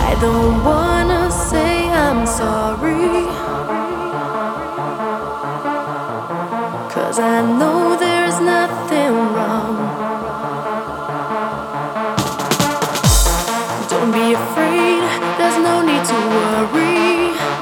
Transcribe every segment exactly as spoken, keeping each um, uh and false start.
I don't wanna say I'm sorry, 'cause I know there's nothing wrong. Don't be afraid, there's no need to worry,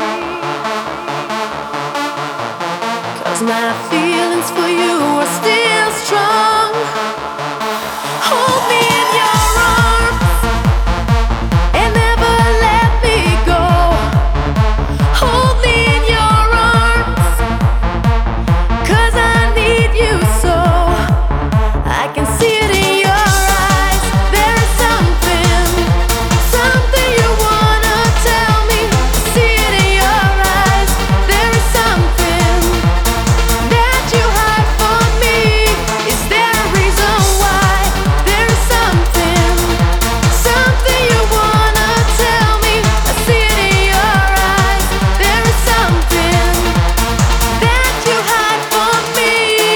'cause my feelings for you are still strong. Hold me in your arms and never let me go. Hold me in your arms, 'cause I need you so. I can see it in your eyes. There is something, something you wanna tell me. I see it in your eyes. There is something that you hide from me. Is there a reason why? There is something, something you wanna tell me. I see it in your eyes. There is something that you hide from me.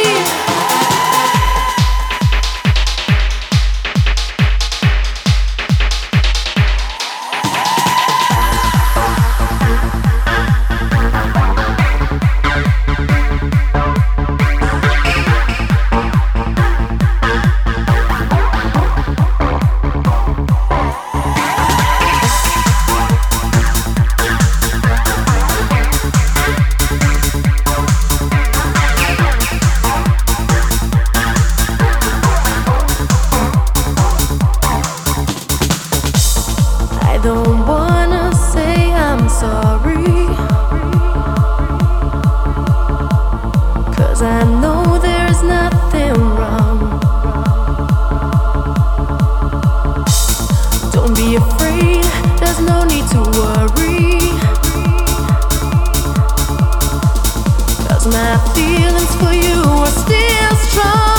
I don't wanna say I'm sorry, 'cause I know there's nothing wrong. Don't be afraid, there's no need to worry, 'cause my feelings for you are still strong.